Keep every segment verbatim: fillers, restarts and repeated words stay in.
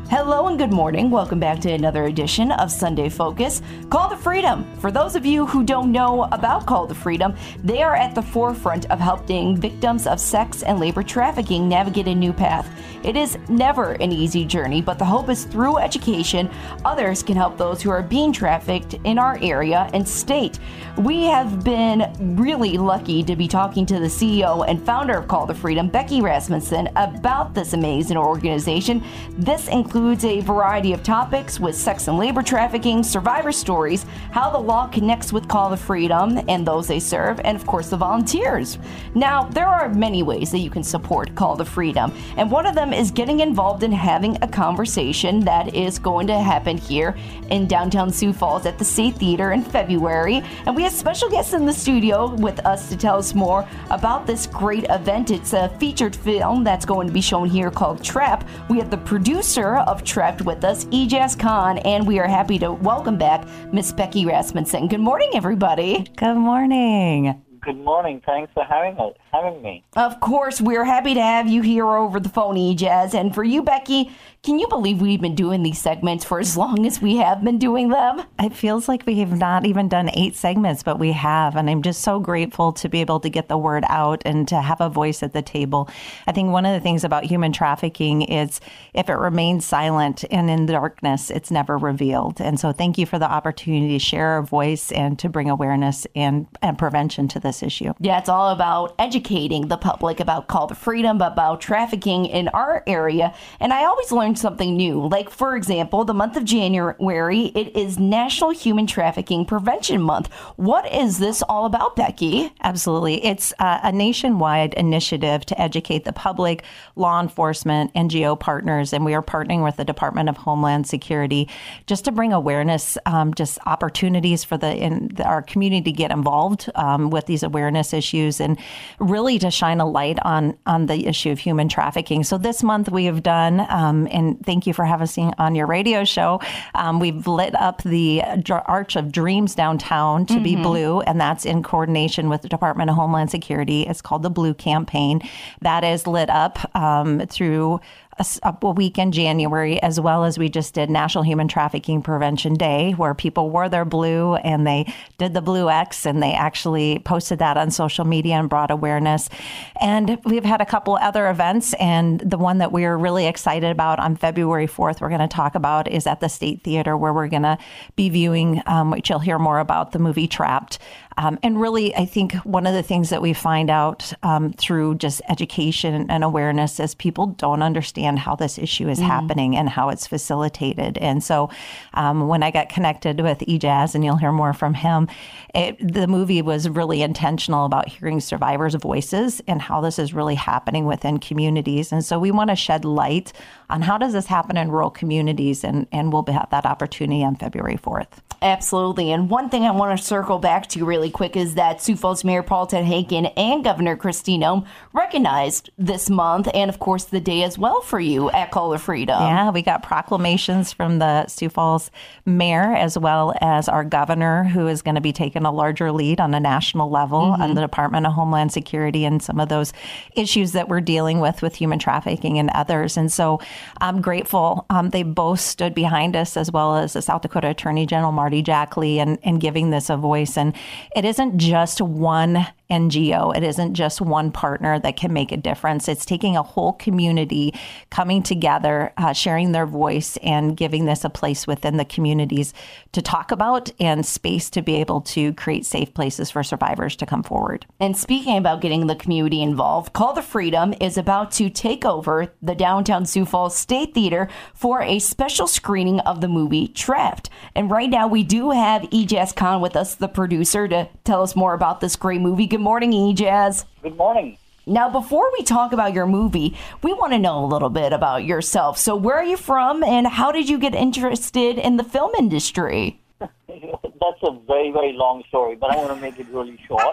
Hello and good morning. Welcome back to another edition of Sunday Focus. Call to Freedom. For those of you who don't know about Call to Freedom, they are at the forefront of helping victims of sex and labor trafficking navigate a new path. It is never an easy journey, but the hope is through education, others can help those who are being trafficked in our area and state. We have been really lucky to be talking to the C E O and founder of Call to Freedom, Becky Rasmussen, about this amazing organization. This includes a variety of topics with sex and labor trafficking, survivor stories, how the law connects with Call to Freedom and those they serve, and of course the volunteers. Now, there are many ways that you can support Call to Freedom, and one of them is getting involved in having a conversation that is going to happen here in downtown Sioux Falls at the State Theater in February. And we have special guests in the studio with us to tell us more about this great event. It's a featured film that's going to be shown here called Trapped. We have the producer of Trapped with us, Ijaz Khan, and we are happy to welcome back Miss Becky Rasmussen. Good morning, everybody. Good morning. Good morning. Thanks for having us, having me. Of course, we're happy to have you here over the phone, Ijaz. And for you, Becky, can you believe we've been doing these segments for as long as we have been doing them? It feels like we have not even done eight segments, but we have. And I'm just so grateful to be able to get the word out and to have a voice at the table. I think one of the things about human trafficking is if it remains silent and in the darkness, it's never revealed. And so thank you for the opportunity to share our voice and to bring awareness and, and prevention to this issue. Yeah, it's all about educating the public about Call to Freedom, about trafficking in our area. And I always learn something new. Like, for example, the month of January, it is National Human Trafficking Prevention Month. What is this all about, Becky? Absolutely. It's uh, a nationwide initiative to educate the public, law enforcement, N G O partners, and we are partnering with the Department of Homeland Security just to bring awareness, um, just opportunities for the in the, our community to get involved um, with these awareness issues and really to shine a light on on the issue of human trafficking. So this month we have done, um, and thank you for having us on your radio show. Um, we've lit up the Arch of Dreams downtown to mm-hmm. be blue, and that's in coordination with the Department of Homeland Security. It's called the Blue Campaign. That is lit up um, through A, a week in January, as well as we just did National Human Trafficking Prevention Day, where people wore their blue and they did the blue X and they actually posted that on social media and brought awareness. And we've had a couple other events, and the one that we're really excited about on February fourth, we're going to talk about is at the State Theater, where we're going to be viewing, um, which you'll hear more about, the movie Trapped. Um, and really, I think one of the things that we find out um, through just education and awareness is people don't understand how this issue is mm. happening and how it's facilitated. And so um, when I got connected with Ijaz, and you'll hear more from him, it, the movie was really intentional about hearing survivors' voices and how this is really happening within communities. And so we want to shed light on how does this happen in rural communities, and, and we'll have that opportunity on February fourth. Absolutely. And one thing I want to circle back to really quick is that Sioux Falls Mayor Paul Ted Haken and Governor Kristi Noem recognized this month and, of course, the day as well for you at Call to Freedom. Yeah, we got proclamations from the Sioux Falls mayor as well as our governor, who is going to be taking a larger lead on a national level mm-hmm. on the Department of Homeland Security and some of those issues that we're dealing with with human trafficking and others. And so I'm grateful. Um, they both stood behind us, as well as the South Dakota Attorney General Marty Jackley, and, and giving this a voice. And it isn't just one N G O. It isn't just one partner that can make a difference. It's taking a whole community coming together, uh, sharing their voice, and giving this a place within the communities to talk about and space to be able to create safe places for survivors to come forward. And speaking about getting the community involved, Call to Freedom is about to take over the downtown Sioux Falls State Theater for a special screening of the movie Trapped. And right now we do have Ijaz Khan with us, the producer, to tell us more about this great movie. Good morning, Ijaz. Good morning. Now, before we talk about your movie, we want to know a little bit about yourself. So where are you from, and how did you get interested in the film industry? That's a very, very long story, but I want to make it really short.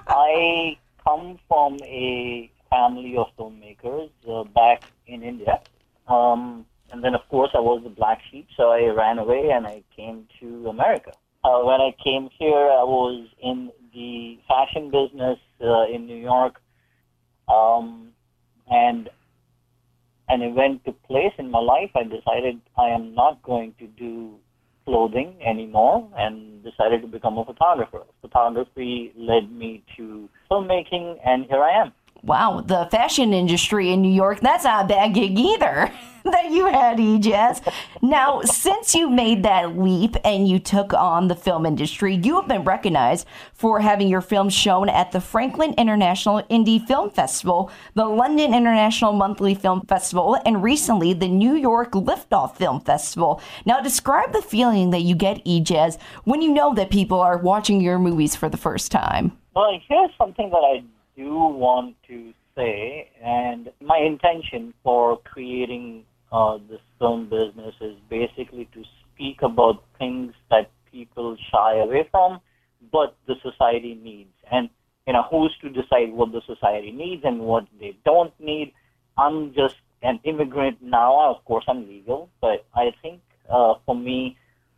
I come from a family of filmmakers uh, back in India. Um, and then, of course, I was the black sheep, so I ran away and I came to America. Uh, when I came here, I was in the fashion business uh, in New York, um, and an event took place in my life, I decided I am not going to do clothing anymore and decided to become a photographer. Photography led me to filmmaking, and here I am. Wow, the fashion industry in New York, that's not a bad gig either that you had, Ijaz. Now, since you made that leap and you took on the film industry, you have been recognized for having your film shown at the Franklin International Indie Film Festival, the London International Monthly Film Festival, and recently the New York Liftoff Film Festival. Now, describe the feeling that you get, Ijaz, when you know that people are watching your movies for the first time. Well, here's something that I do want to say, and my intention for creating uh, this film business is basically to speak about things that people shy away from, but the society needs. And, you know, who's to decide what the society needs and what they don't need? I'm just an immigrant now. Of course, I'm legal, but I think uh, for me,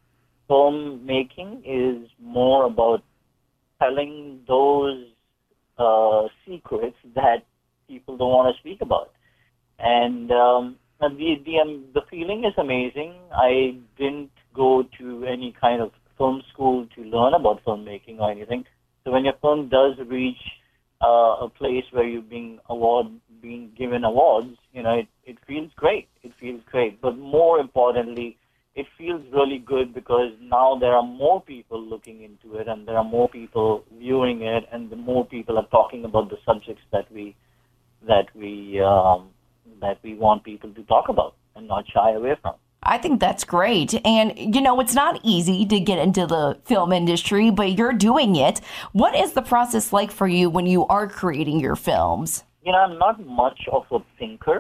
filmmaking is more about telling those Uh, secrets that people don't want to speak about. And um, the the, um, the feeling is amazing. I didn't go to any kind of film school to learn about filmmaking or anything. So when your film does reach uh, a place where you're being award being given awards, you know, it, it feels great. It feels great. But more importantly, it feels really good because now there are more people looking into it, and there are more people viewing it, and the more people are talking about the subjects that we that we um, that we want people to talk about and not shy away from. I think that's great. And, you know, it's not easy to get into the film industry, but you're doing it. What is the process like for you when you are creating your films? You know, I'm not much of a thinker.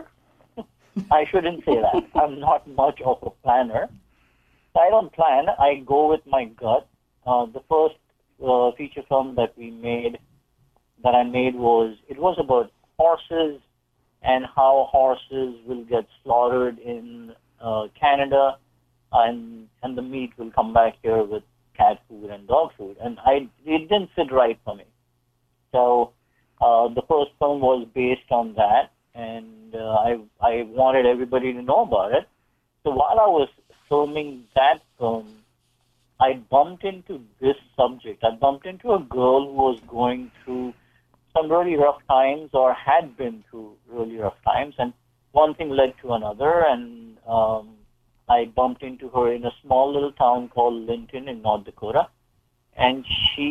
I shouldn't say that. I'm not much of a planner. I don't plan. I go with my gut. Uh, the first uh, feature film that we made, that I made was, it was about horses and how horses will get slaughtered in uh, Canada, and and the meat will come back here with cat food and dog food. And I it didn't sit right for me. So uh, the first film was based on that, and uh, I I wanted everybody to know about it. So while I was filming that film, I bumped into this subject. I bumped into a girl who was going through some really rough times, or had been through really rough times, and one thing led to another, and um, I bumped into her in a small little town called Linton in North Dakota, and she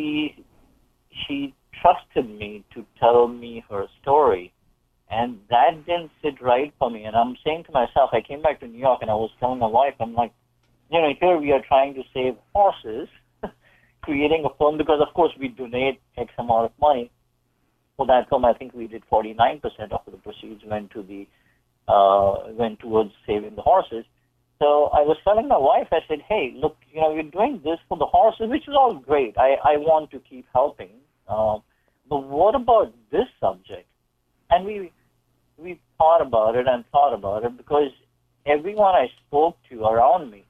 she trusted me to tell me her story. And that didn't sit right for me. And I'm saying to myself, I came back to New York and I was telling my wife, I'm like, you know, here we are trying to save horses, creating a film, because of course we donate X amount of money. For that film, I think we did forty-nine percent of the proceeds went to the, uh, went towards saving the horses. So I was telling my wife, I said, hey, look, you know, you're doing this for the horses, which is all great. I, I want to keep helping. Um, but what about this subject? And we, we thought about it and thought about it, because everyone I spoke to around me,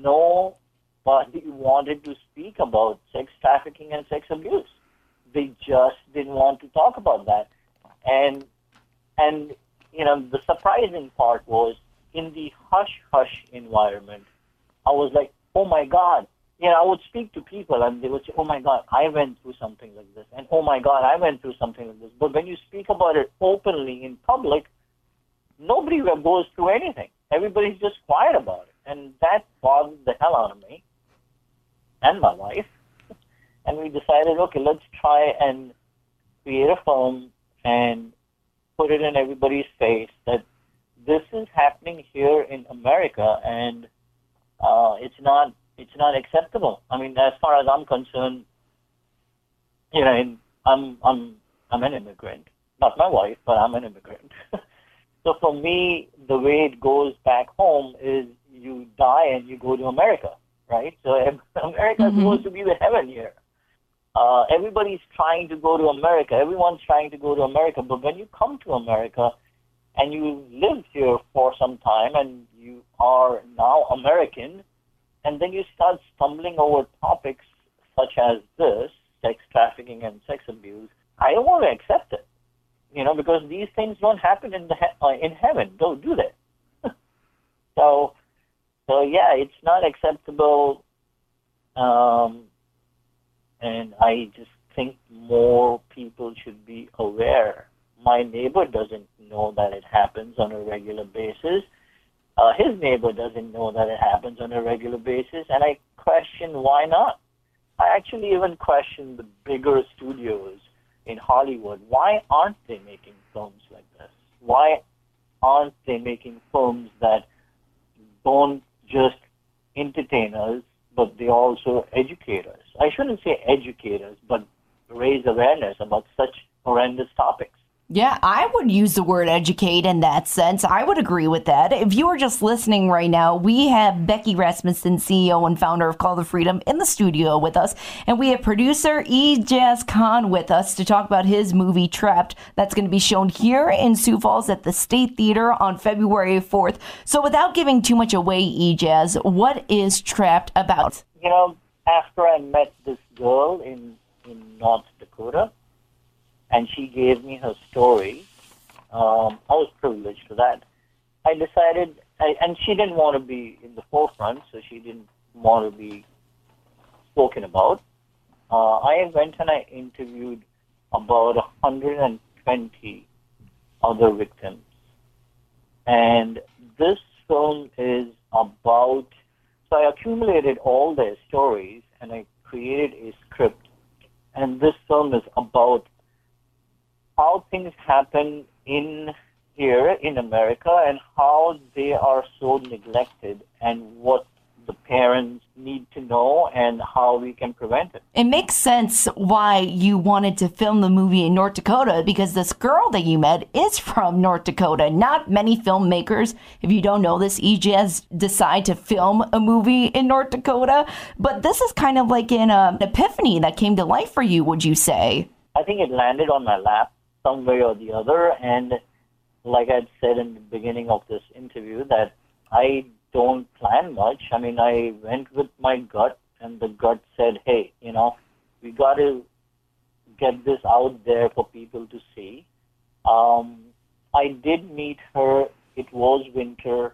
nobody wanted to speak about sex trafficking and sex abuse. They just didn't want to talk about that. And, and you know, the surprising part was, in the hush-hush environment, I was like, oh my God. You know, I would speak to people and they would say, oh my God, I went through something like this. And oh my God, I went through something like this. But when you speak about it openly in public, nobody goes through anything. Everybody's just quiet about it. And that bothered the hell out of me and my wife. And we decided, okay, let's try and create a film and put it in everybody's face that this is happening here in America, and uh, it's not It's not acceptable. I mean, as far as I'm concerned, you know, I'm I'm I'm an immigrant. Not my wife, but I'm an immigrant. So for me, the way it goes back home is you die and you go to America, right? So America is mm-hmm. supposed to be the heaven here. Uh, everybody's trying to go to America. Everyone's trying to go to America. But when you come to America and you live here for some time and you are now American, and then you start stumbling over topics such as this, sex trafficking and sex abuse, I don't want to accept it, you know, because these things don't happen in the he- uh, in heaven, don't do they? So, so yeah, it's not acceptable, um, and I just think more people should be aware. My neighbor doesn't know that it happens on a regular basis. Uh, his neighbor doesn't know that it happens on a regular basis, and I question why not. I actually even question the bigger studios in Hollywood. Why aren't they making films like this? Why aren't they making films that don't just entertain us, but they also educate us? I shouldn't say educate us, but raise awareness about such horrendous topics. Yeah, I would use the word educate in that sense. I would agree with that. If you are just listening right now, we have Becky Rasmussen, C E O and founder of Call to Freedom, in the studio with us. And we have producer Ijaz Khan with us to talk about his movie Trapped. That's going to be shown here in Sioux Falls at the State Theater on February fourth. So without giving too much away, Ijaz, what is Trapped about? You know, after I met this girl in, in North Dakota, and she gave me her story. Um, I was privileged for that. I decided, I, and she didn't want to be in the forefront, so she didn't want to be spoken about. Uh, I went and I interviewed about one hundred twenty other victims. And this film is about, so I accumulated all their stories and I created a script. And this film is about how things happen in here in America and how they are so neglected and what the parents need to know and how we can prevent it. It makes sense why you wanted to film the movie in North Dakota, because this girl that you met is from North Dakota. Not many filmmakers, if you don't know this, Ijaz, decide to film a movie in North Dakota. But this is kind of like an uh, epiphany that came to life for you, would you say? I think it landed on my lap some way or the other, and like I'd said in the beginning of this interview, that I don't plan much. I mean, I went with my gut, and the gut said, hey, you know, we got to get this out there for people to see. Um, I did meet her. It was winter.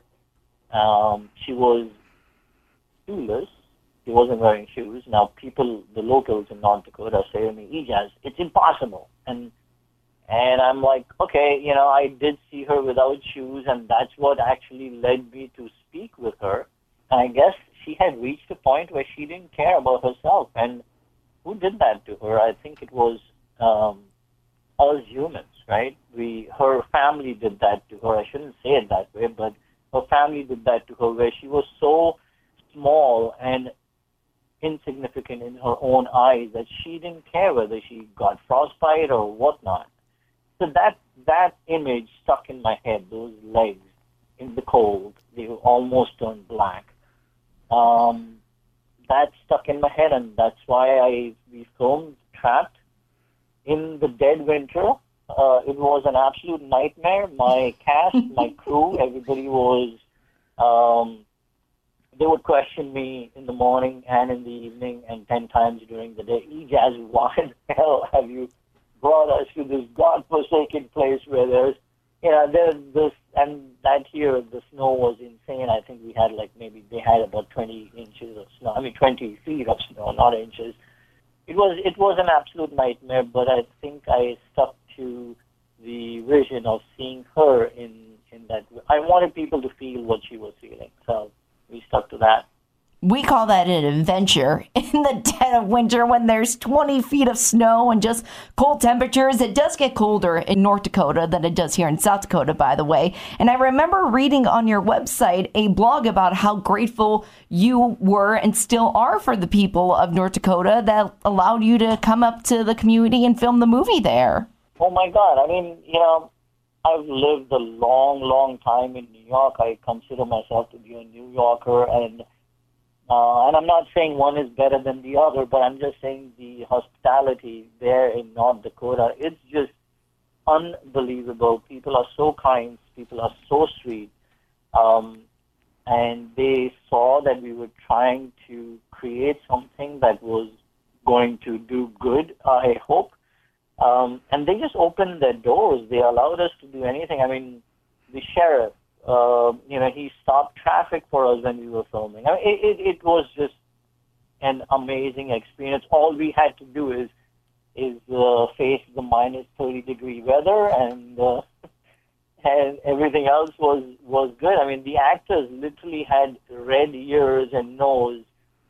Um, she was shoeless. She wasn't wearing shoes. Now, people, the locals in North Dakota say to me, Ijaz, it's impossible. And And I'm like, okay, you know, I did see her without shoes, and that's what actually led me to speak with her. And I guess she had reached a point where she didn't care about herself. And who did that to her? I think it was um, us humans, right? We, her family did that to her. I shouldn't say it that way, but her family did that to her, where she was so small and insignificant in her own eyes that she didn't care whether she got frostbite or whatnot. So that that image stuck in my head, those legs in the cold, they almost turned black. Um, that stuck in my head, and that's why I we filmed Trapped in the dead winter. Uh, it was an absolute nightmare. My cast, my crew, everybody was, um, they would question me in the morning and in the evening and ten times during the day. Ijaz, why the hell have you brought us to this godforsaken place where there's, you know, there's this, and that year the snow was insane. I think we had like maybe they had about twenty inches of snow. I mean, twenty feet of snow, not inches. It was it was an absolute nightmare. But I think I stuck to the vision of seeing her in in that. I wanted people to feel what she was feeling, so we stuck to that. We call that an adventure in the dead of winter when there's twenty feet of snow and just cold temperatures. It does get colder in North Dakota than it does here in South Dakota, by the way. And I remember reading on your website a blog about how grateful you were and still are for the people of North Dakota that allowed you to come up to the community and film the movie there. Oh, my God. I mean, you know, I've lived a long, long time in New York. I consider myself to be a New Yorker, and Uh, and I'm not saying one is better than the other, but I'm just saying the hospitality there in North Dakota, it's just unbelievable. People are so kind. People are so sweet. Um, and they saw that we were trying to create something that was going to do good, I hope. Um, and they just opened their doors. They allowed us to do anything. I mean, the sheriff, uh, you know, he stopped traffic for us when we were filming. I mean, it, it, it was just an amazing experience. All we had to do is is uh, face the minus thirty degree weather, and uh, and everything else was was good. I mean, the actors literally had red ears and nose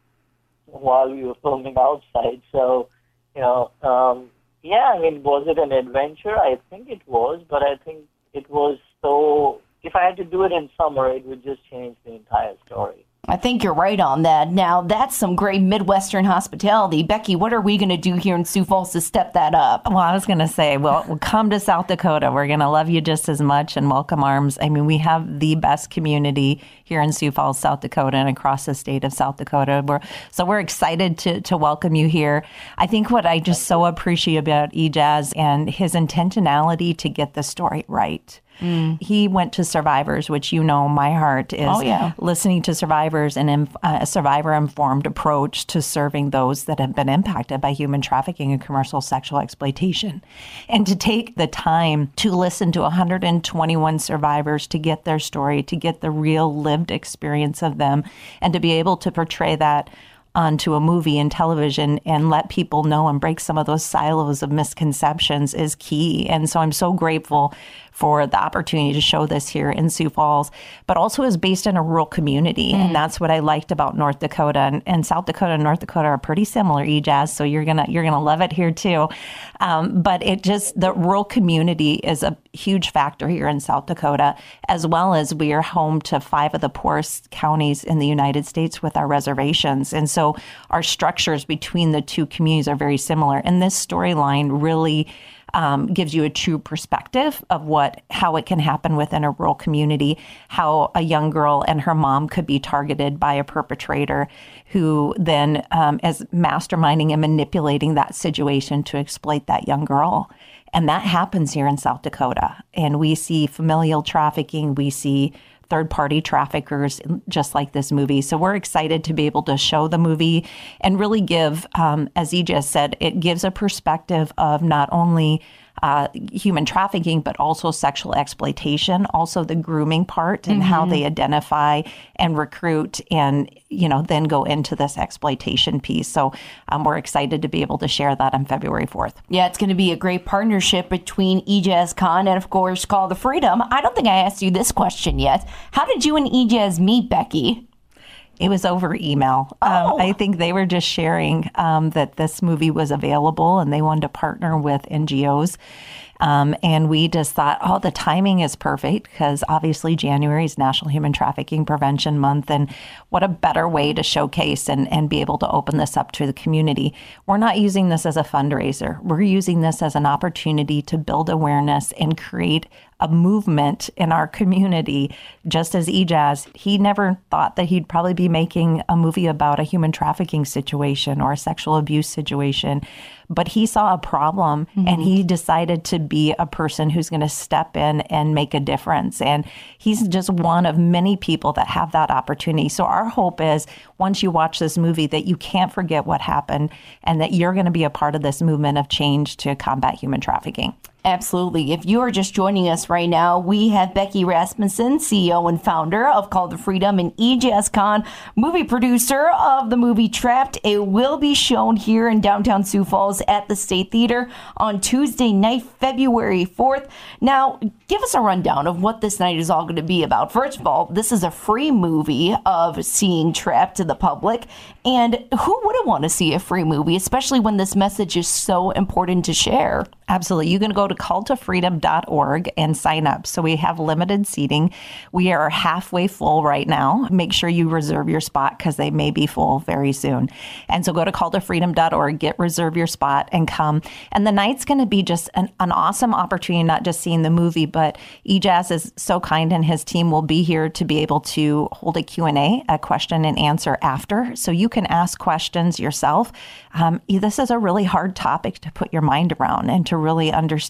while we were filming outside. So, you know, um, yeah, I mean, was it an adventure? I think it was, but I think it was so, if I had to do it in summer, it would just change the entire story. I think you're right on that. Now, that's some great Midwestern hospitality. Becky, what are we going to do here in Sioux Falls to step that up? Well, I was going to say, well, we'll come to South Dakota. We're going to love you just as much and welcome arms. I mean, we have the best community here in Sioux Falls, South Dakota, and across the state of South Dakota. We're, so we're excited to, to welcome you here. I think what I just so appreciate about Ijaz and his intentionality to get the story right. Mm. He went to survivors, which, you know, my heart is oh, yeah. listening to survivors and uh, a survivor-informed approach to serving those that have been impacted by human trafficking and commercial sexual exploitation. And to take the time to listen to one hundred twenty-one survivors to get their story, to get the real lived experience of them, and to be able to portray that onto a movie and television and let people know and break some of those silos of misconceptions is key. And so I'm so grateful for the opportunity to show this here in Sioux Falls, but also is based in a rural community. Mm. And that's what I liked about North Dakota. And, and South Dakota and North Dakota are pretty similar, Ijaz, so you're gonna you're gonna love it here too. Um, but it just, the rural community is a huge factor here in South Dakota, as well as we are home to five of the poorest counties in the United States with our reservations. And so our structures between the two communities are very similar. And this storyline really Um, gives you a true perspective of what how it can happen within a rural community, how a young girl and her mom could be targeted by a perpetrator who then um, is masterminding and manipulating that situation to exploit that young girl. And that happens here in South Dakota. And we see familial trafficking, we see third-party traffickers, just like this movie. So we're excited to be able to show the movie and really give, um, as E just said, it gives a perspective of not only uh, human trafficking, but also sexual exploitation, also the grooming part and mm-hmm. how they identify and recruit and, you know, then go into this exploitation piece. So um, we're excited to be able to share that on February fourth. Yeah, it's going to be a great partnership between Ijaz Khan and, of course, Call to Freedom. I don't think I asked you this question yet. How did you and Ijaz meet, Becky? It was over email. Oh. Um, I think they were just sharing um, that this movie was available and they wanted to partner with N G Os. Um, and we just thought, oh, the timing is perfect because obviously January is National Human Trafficking Prevention Month. And what a better way to showcase and, and be able to open this up to the community. We're not using this as a fundraiser. We're using this as an opportunity to build awareness and create a movement in our community. Just as Ijaz, he never thought that he'd probably be making a movie about a human trafficking situation or a sexual abuse situation, but he saw a problem mm-hmm. and he decided to be a person who's going to step in and make a difference. And he's just one of many people that have that opportunity. So our hope is once you watch this movie that you can't forget what happened and that you're going to be a part of this movement of change to combat human trafficking. Absolutely. If you are just joining us right now, we have Becky Rasmussen, C E O and founder of Call to Freedom, and Ijaz Khan, movie producer of the movie Trapped. It will be shown here in downtown Sioux Falls at the State Theater on Tuesday night, February fourth. Now, give us a rundown of what this night is all going to be about. First of all, this is a free movie of seeing Trapped to the public. And who wouldn't want to see a free movie, especially when this message is so important to share? Absolutely. You can go to call to freedom dot org and sign up. So we have limited seating. We are halfway full right now. Make sure you reserve your spot because they may be full very soon. And so go to call to freedom dot org, get reserve your spot and come. And the night's going to be just an, an awesome opportunity, not just seeing the movie, but Ijaz is so kind and his team will be here to be able to hold a Q and A, a question and answer after. So you can ask questions yourself. Um, this is a really hard topic to put your mind around and to really understand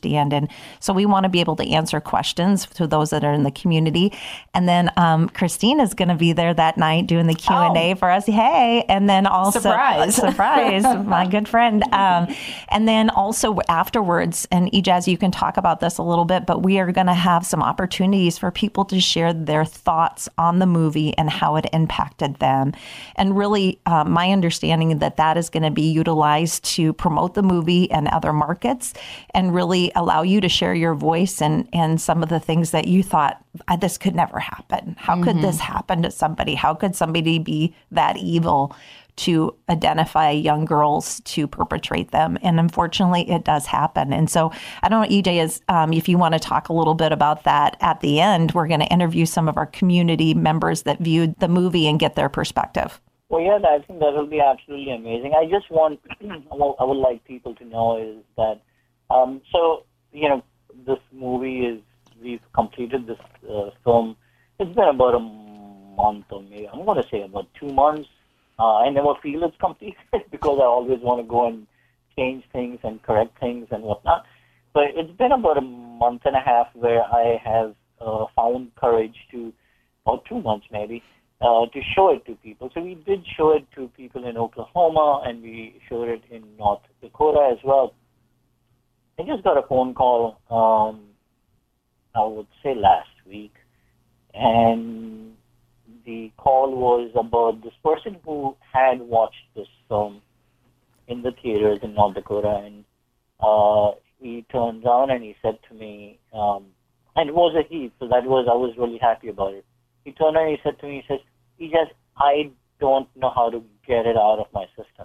understand. And so we want to be able to answer questions to those that are in the community. And then um, Christine is going to be there that night doing the Q and A oh. for us. Hey, and then also surprise, surprise, my good friend. Um, and then also afterwards, and Ijaz, you can talk about this a little bit, but we are going to have some opportunities for people to share their thoughts on the movie and how it impacted them. And really, uh, my understanding that that is going to be utilized to promote the movie and other markets and really allow you to share your voice and, and some of the things that you thought, this could never happen. How mm-hmm. could this happen to somebody? How could somebody be that evil to identify young girls to perpetrate them? And unfortunately, it does happen. And so I don't know, E J, is, um, if you want to talk a little bit about that at the end, we're going to interview some of our community members that viewed the movie and get their perspective. Well, yeah, I think that will be absolutely amazing. I just want, I would like people to know is that, um, so, you know, this movie is, we've completed this uh, film. It's been about a month or maybe, I'm going to say about two months. Uh, I never feel it's completed because I always want to go and change things and correct things and whatnot. But it's been about a month and a half where I have uh, found courage to, or two months maybe, uh, to show it to people. So we did show it to people in Oklahoma and we showed it in North Dakota as well. I just got a phone call, um, I would say last week, and the call was about this person who had watched this film in the theaters in North Dakota, and uh, he turned around and he said to me, um, and it was a he, so that was, I was really happy about it. He turned around and he said to me, he says, he just, I don't know how to get it out of my system.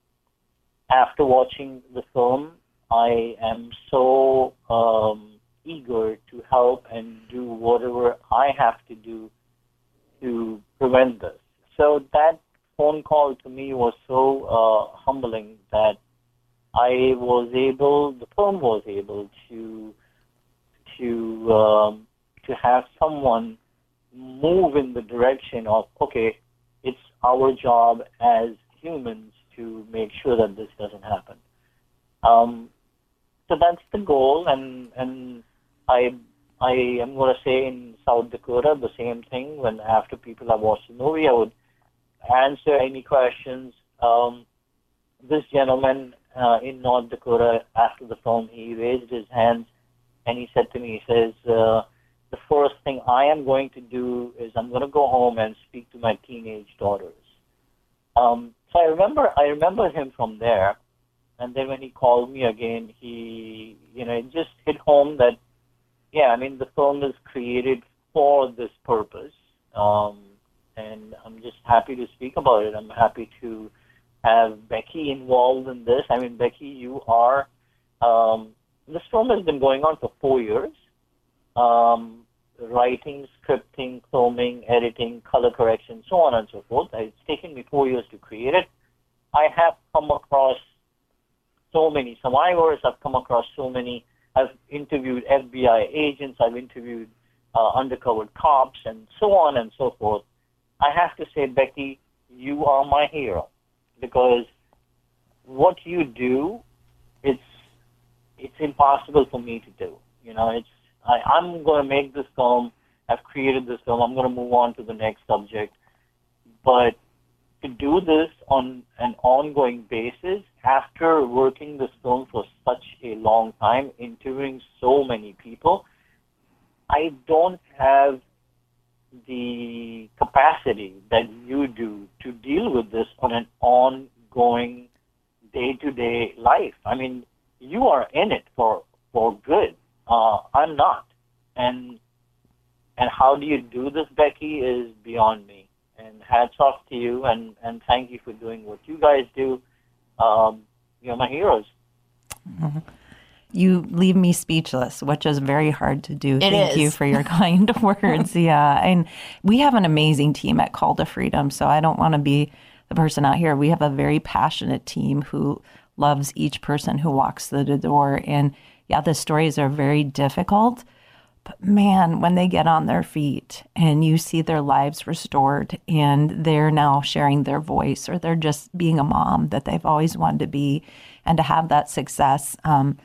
After watching the film, I am so um, eager to help and do whatever I have to do to prevent this. So that phone call to me was so uh, humbling that I was able, the film was able to to um, to have someone move in the direction of, okay, it's our job as humans to make sure that this doesn't happen. Um, so that's the goal, and and I I am going to say in South Dakota the same thing. When after people have watched the movie, I would answer any questions. Um, this gentleman uh, in North Dakota, after the film, he raised his hands and he said to me, he says, uh, the first thing I am going to do is I'm going to go home and speak to my teenage daughters. Um, so I remember, I remember him from there. And then when he called me again, he, you know, it just hit home that, yeah, I mean, the film is created for this purpose. Um, and I'm just happy to speak about it. I'm happy to have Becky involved in this. I mean, Becky, you are, um, this film has been going on for four years. Um, writing, scripting, filming, editing, color correction, so on and so forth. It's taken me four years to create it. I have come across so many survivors. I've come across so many. I've interviewed F B I agents. I've interviewed uh, undercover cops and so on and so forth. I have to say, Becky, you are my hero because what you do, it's it's impossible for me to do. You know, it's I, I'm going to make this film. I've created this film. I'm going to move on to the next subject. But to do this on an ongoing basis, after working this film for such a long time, interviewing so many people, I don't have the capacity that you do to deal with this on an ongoing day-to-day life. I mean, you are in it for, for good. Uh, I'm not. And and how do you do this, Becky, is beyond me. And hats off to you, and, and thank you for doing what you guys do. Um, you're my heroes. Mm-hmm. You leave me speechless, which is very hard to do. It Thank is. you for your kind words. Yeah. And we have an amazing team at Call to Freedom, so I don't want to be the person out here. We have a very passionate team who loves each person who walks through the door. And yeah, the stories are very difficult, but man, when they get on their feet and you see their lives restored and they're now sharing their voice, or they're just being a mom that they've always wanted to be, and to have that success, um,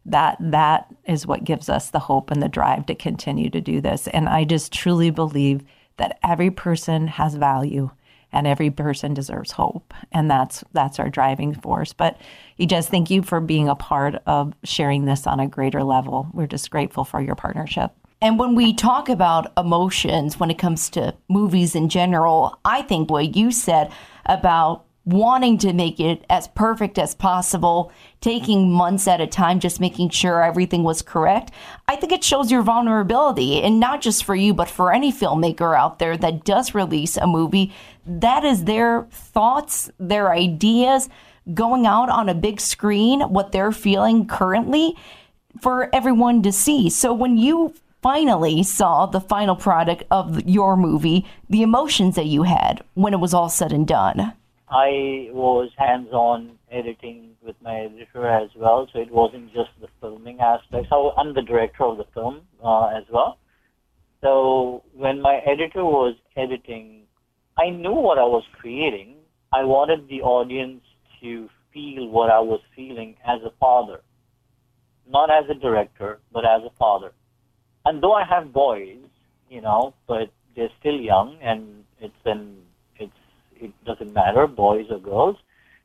that that is what gives us the hope and the drive to continue to do this. And I just truly believe that every person has value and every person deserves hope. And that's that's our driving force. But Ijaz, thank you for being a part of sharing this on a greater level. We're just grateful for your partnership. And when we talk about emotions, when it comes to movies in general, I think what you said about wanting to make it as perfect as possible, taking months at a time, just making sure everything was correct, I think it shows your vulnerability. And not just for you, but for any filmmaker out there that does release a movie, that is their thoughts, their ideas going out on a big screen, what they're feeling currently for everyone to see. So when you finally saw the final product of your movie, the emotions that you had when it was all said and done. I was hands-on editing with my editor as well, so it wasn't just the filming aspects. I'm the director of the film uh, as well. So when my editor was editing, I knew what I was creating. I wanted the audience to feel what I was feeling as a father, not as a director, but as a father. And though I have boys, you know, but they're still young, and it's an it's it doesn't matter, boys or girls.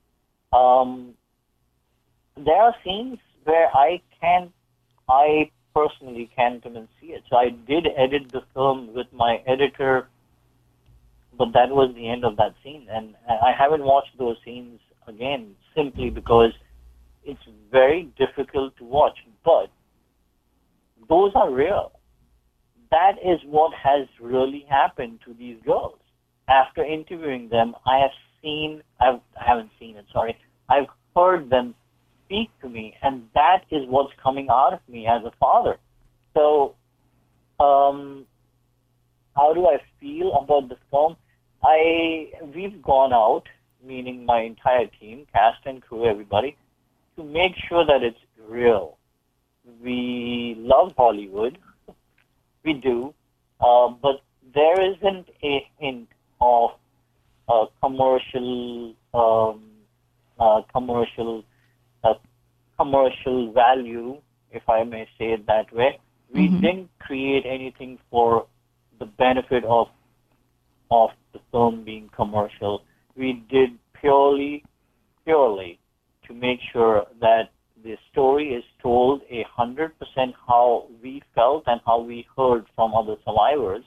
Um, there are scenes where I can't, I personally can't come and see it. So I did edit the film with my editor, but that was the end of that scene. And I haven't watched those scenes again simply because it's very difficult to watch. But those are real. That is what has really happened to these girls. After interviewing them, I have seen, I've, I haven't seen it, sorry, I've heard them speak to me, and that is what's coming out of me as a father. So, um, how do I feel about the film? I, we've gone out, meaning my entire team, cast and crew, everybody, to make sure that it's real. We love Hollywood, we do, uh, but there isn't a hint of uh, commercial, um, uh, commercial, uh, commercial value, if I may say it that way. We mm-hmm. didn't create anything for the benefit of of the film being commercial. We did purely, purely to make sure that the story is told a hundred percent how we felt and how we heard from other survivors.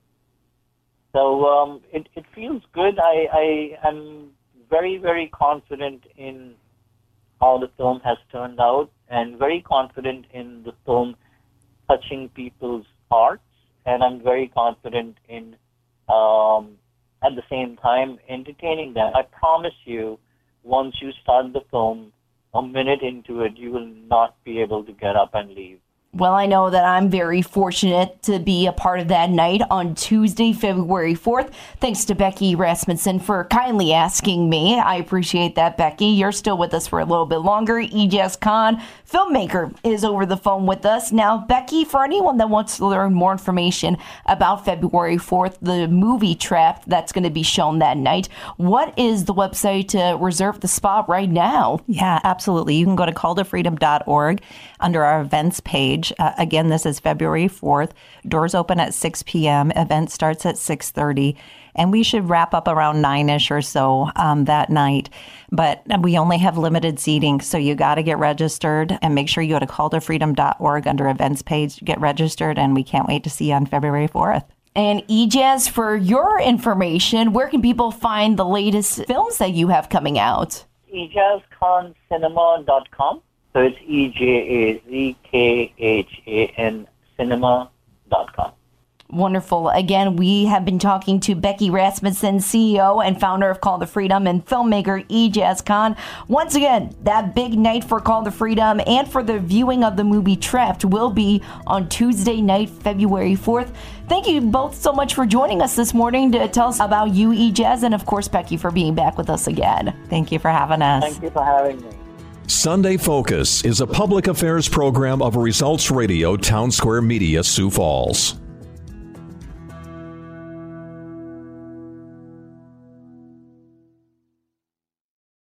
So um, it, it feels good. I, I am very, very confident in how the film has turned out, and very confident in the film touching people's hearts. And I'm very confident in, um, at the same time, entertaining them. I promise you, once you start the film, a minute into it, you will not be able to get up and leave. Well, I know that I'm very fortunate to be a part of that night on Tuesday, February fourth. Thanks to Becky Rasmussen for kindly asking me. I appreciate that, Becky. You're still with us for a little bit longer. Ijaz Khan, filmmaker, is over the phone with us. Now, Becky, for anyone that wants to learn more information about February fourth, the movie Trapped that's going to be shown that night, what is the website to reserve the spot right now? Yeah, absolutely. You can go to call to freedom dot org under our events page. Uh, again, this is February fourth. Doors open at six p.m. Event starts at six thirty. And we should wrap up around nine-ish or so um, that night. But we only have limited seating, so you got to get registered. And make sure you go to call to freedom dot org under events page, get registered, and we can't wait to see you on February fourth. And Ijaz, for your information, where can people find the latest films that you have coming out? ijaz khan cinema dot com. So it's E J A Z K H A N cinema dot com. Wonderful. Again, we have been talking to Becky Rasmussen, C E O and founder of Call to Freedom, and filmmaker Ijaz Khan. Once again, that big night for Call to Freedom and for the viewing of the movie Trapped will be on Tuesday night, February fourth. Thank you both so much for joining us this morning to tell us about you, Ijaz, and of course, Becky, for being back with us again. Thank you for having us. Thank you for having me. Sunday Focus is a public affairs program of Results Radio Town Square Media, Sioux Falls.